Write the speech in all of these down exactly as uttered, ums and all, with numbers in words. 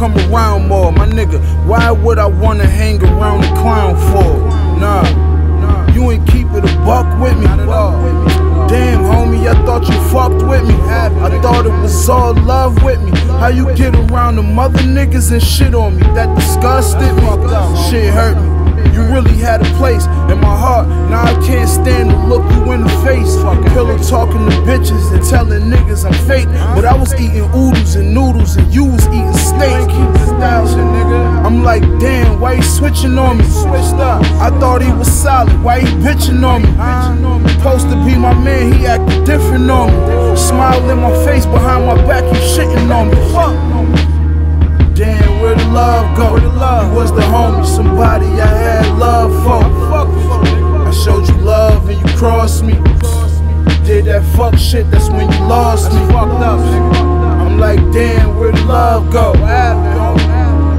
come around more. My nigga, why would I wanna hang around the clown for? Nah, you ain't keep it a buck with me. Damn, homie, I thought you fucked with me. I thought it was all love with me. How you get around the mother niggas and shit on me? That disgusted me. Shit hurt me. You really had a place in my heart. Now I can't stand to look you in the face. Pillow talking to bitches and telling niggas I'm fake. But I was eating oodles and noodles and you was eating steak. I'm like, damn, why he switching on me? I thought he was solid, why he bitching on me? Supposed to be my man, he acting different on me. Smile in my face, behind my back, he shitting on me. Damn, where the love go? You was the homie, somebody I had love for. I showed you love and you crossed me. Did that fuck shit, that's when you lost me. I'm like, damn, where the love go? You know what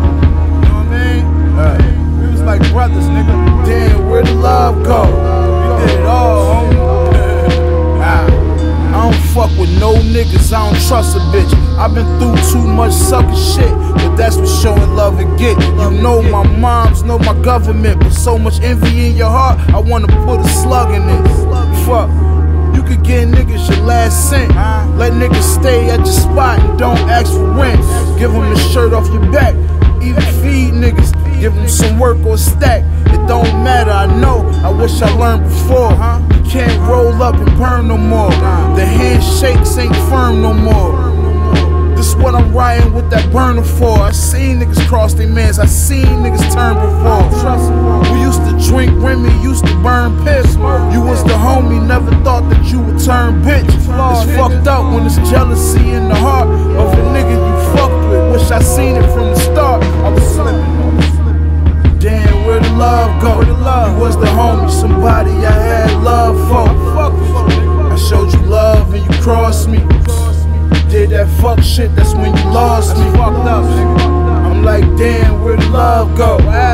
I mean? We was like brothers, nigga. Damn, where the love go? We did it all, homie. I don't fuck with no niggas, I don't trust a bitch. I've been through too much sucker shit, but that's what showing love and get. You know my moms, know my government, but so much envy in your heart, I wanna put a slug in it. Fuck, you could get niggas your last cent. Let niggas stay at your spot and don't ask for rent. Give them the shirt off your back, even feed niggas. Give them some work or stack, it don't matter, I know, I wish I learned before. You can't roll up and burn no more. The handshakes ain't firm no more. This what I'm riding with that burner for. I seen niggas cross their mans, I seen niggas turn before. We used to drink Remy, used to burn piss. You was the homie, never thought that you would turn bitch. It's fucked up when it's jealousy in the heart of a nigga you fucked with. Wish I seen it from the start, I was slipping. Damn, where the love go? You was the homie, somebody I had love for. I showed you love and you crossed me. Did that fuck shit, that's when you lost me. I'm like, damn, where the love go?